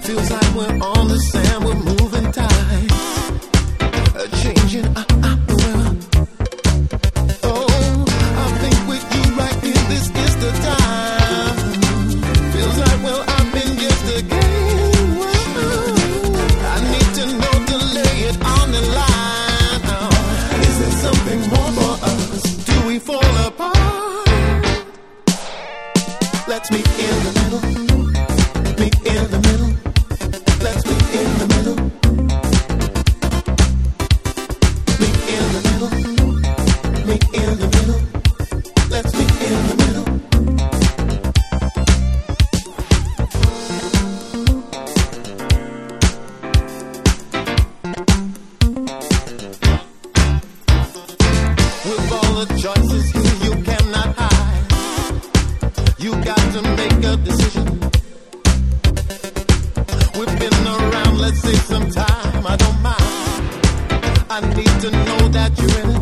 Feels like we're on the sand, we're moving tight, changing our world. Oh, I think with you right here, this is the time. Feels like, well, I've been just a game. I need to know to lay it on the line. Is there something more for us? Do we fall apart? Let's meet in the middle. Meet in the middle. Let's meet in the middle. Meet in the middle. Meet in the middle. Let's meet in the middle. With all the choices here, you cannot hide. You got to make a decision. We've been around, let's say some time. I don't mind. I need to know that you're in it.